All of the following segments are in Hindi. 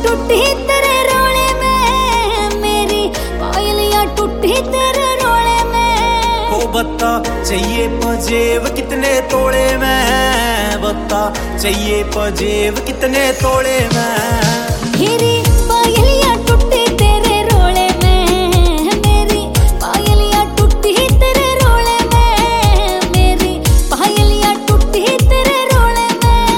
टूटी तेरे रोले में, मेरी पायलियां टूटी तेरे रोले में। ओ बता चाहिए पजेब कितने तोड़े में, बता चाहिए पजेब कितने तोड़े में। मेरी पायलियां टूटी तेरे रोले में, मेरी पायलियां टूटी तेरे रोले में, मेरी पायलियां टूटी तेरे रोले में।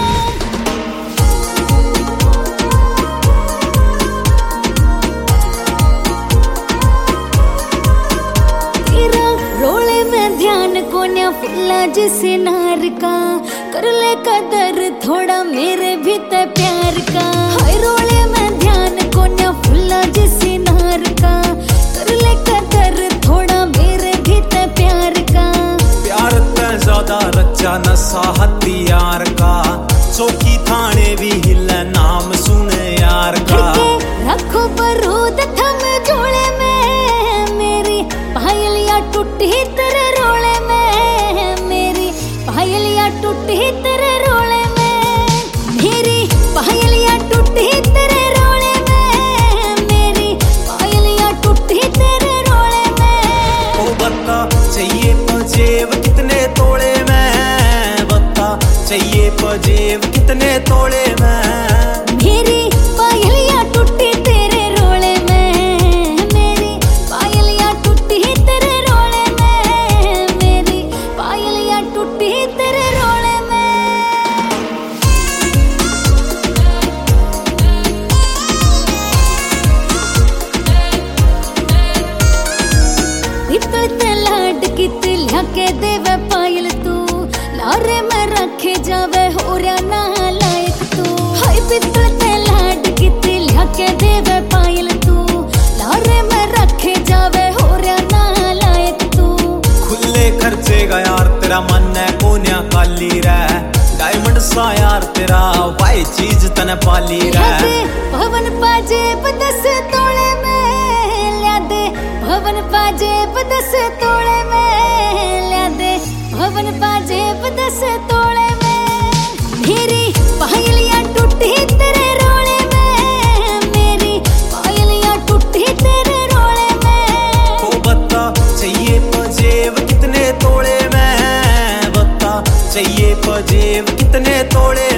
तेरा रोले में ध्यान कोन्या फुल्ला जिसे नार का, कर ले कदर थोड़ा मेरे भी ते प्यार का। हाय रोले में ध्यान कोन्या फुल्ला जिसे नार का, कर ले कदर थोड़ा मेरे भी ते प्यार का। प्यार ते ज्यादा रचा नशा हथियार का, चौकी थाने भी हिले नाम सुने यार का। रखो बरूद थम जोड़े में, मेरी पायलियां टूटी तेरे रोले में, मेरी पायलियां टूटी तेरे रोले में। मेरी पायलियां टूटी तेरे रोले में, मेरी पायलियां टूटी तेरे रोले में। ओ बता चाहिए पजेब कितने तोड़े में, बता चाहिए पजेब कितने तोड़े में। मेरी पायलियां टूटी तेरे रोले में, मेरी पायलियां टूटी तेरे रोले में, मेरी पायलियां टूटी तेरे रोले में। पितल ते लाड कित लके देवे पायल तू, लारे में रखे जावे होरिया ना लायक तू। हाय पितल ते लाड कित लके देवे पायल तू, लारे में रखे जावे होरिया ना लायक तू। खुले खर्चे का यार तेरा मन है कोन्या काली रे, डायमंड सा यार तेरा वाई चीज तने पाली रे। भवन पाजेब 10 तोड़े में ल्या दे, भवन पाजेब 10 तोड़े में ल्या दे, भवन पाजेब 10 तोड़े में। मेरी पायलियां टूटी तेरे रोले में, मेरी पायलियां टूटी तेरे रोले में। ओ बता चाहिए पजेब कितने तोड़े में, बता चाहिए पजेब कितने तोड़े